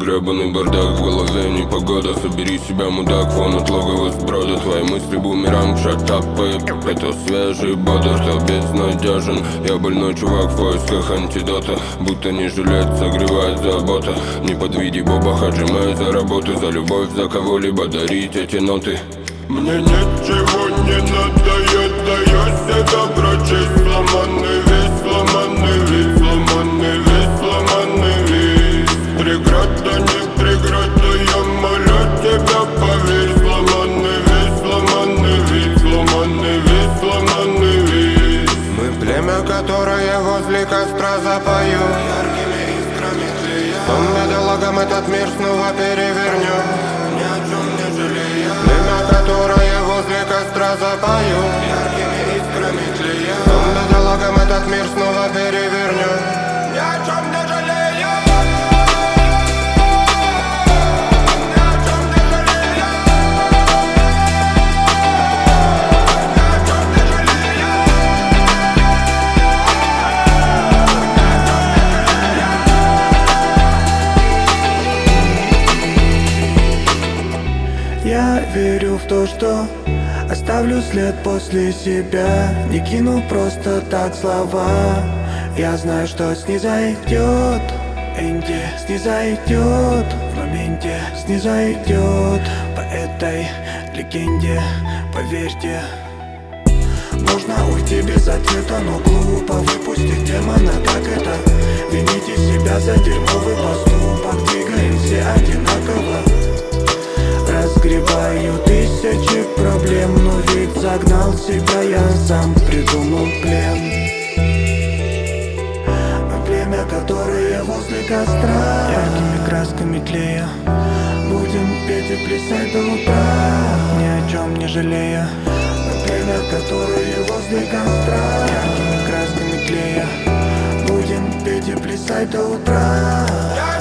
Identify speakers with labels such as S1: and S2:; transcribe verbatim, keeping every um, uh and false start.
S1: гребаный бардак в голове, непогода. Собери себя, мудак, фон от логова сброда. Твои мысли бумеранг, шатап, поеб. Это свежий бодр, кто безнадежен. Я больной чувак в поисках антидота. Будто не жилет, согревает забота. Не подведи Боба, хаджимай за работу. За любовь, за кого-либо дарить эти ноты.
S2: Мне ничего не надо, я даю себя прочесть. Сломанный весь, сломанный весь, сломанный весь, сломанный весь. Преграда, не преграда, я молю тебя, поверь. Сломанный весь, сломанный весь, сломанный весь, сломанный весь. Мы племя, которое возле костра запою. Яркими искрами тлея. По металлогам этот мир снова перевернем. Ни о чем не жалея. Племя, которое возле костра запою. Яркими искрами тлея. По металлогам этот мир снова перевернем. Ни о чем не жалея. Ни о чем не жалея. Ни о чем не жалея.
S3: Я верю в то, что оставлю след после себя. Не кину просто так слова. Я знаю, что снизойдет Энди, снизойдет в моменте, снизойдет по этой легенде, поверьте. Можно уйти без ответа, но глупо выпустить демона. Так это вините себя за дерьмовый поступок. Двигаем все одинаково. Разгребаю тысячи проблем, но ведь загнал себя, я сам придумал плен. Мы племя, которое возле костра, яркими красками тлея. Будем петь и плясать до утра, ни о чем не жалея. Мы племя, которое возле костра, яркими красками тлея. Будем петь и плясать до утра.